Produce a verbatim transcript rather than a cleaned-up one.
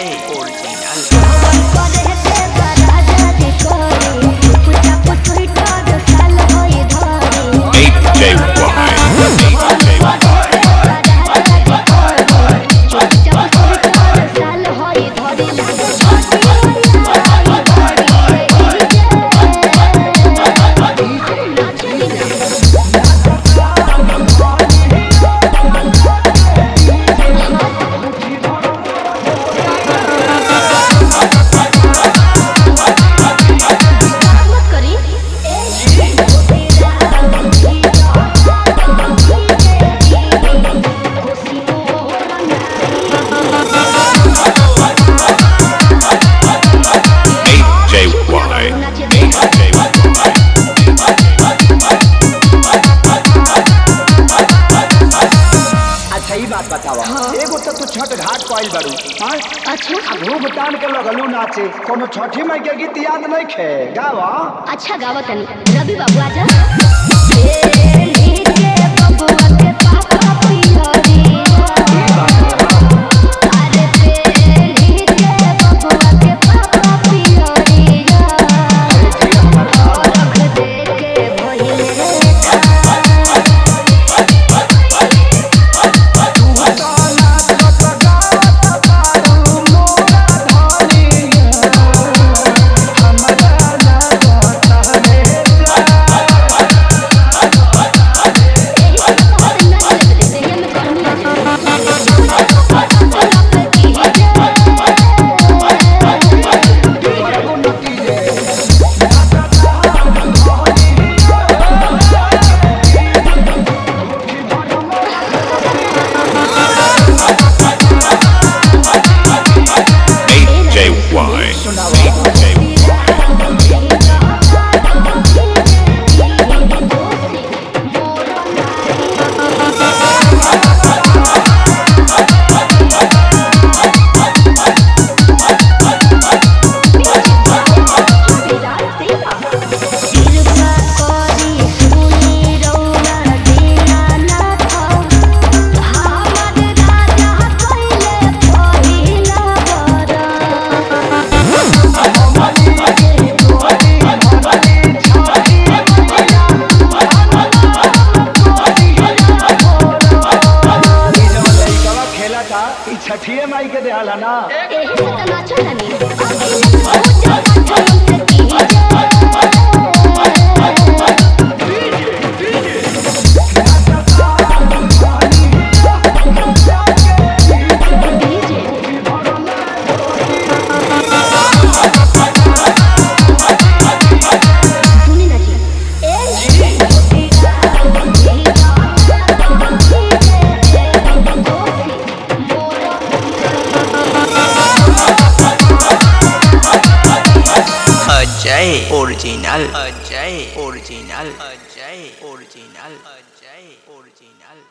Ajay original एगो तो तू छठ घाट पाइल बारू हां अच्छा घूम तान के लगलू नाचे कोनो छठी माई के गीत याद नहीं खे गावा अच्छा गावा तनी रवि बाबू आजा ए नीचे बबुआ के पापा पियरी अरे पे नीचे बबुआ के पापा पियरी रख दे के भइले छठिए माई के देहल है ना एही से त नाचो तनी पूजा पाठ से की सुनी ना जी ए अजय ओरिजिनल अजय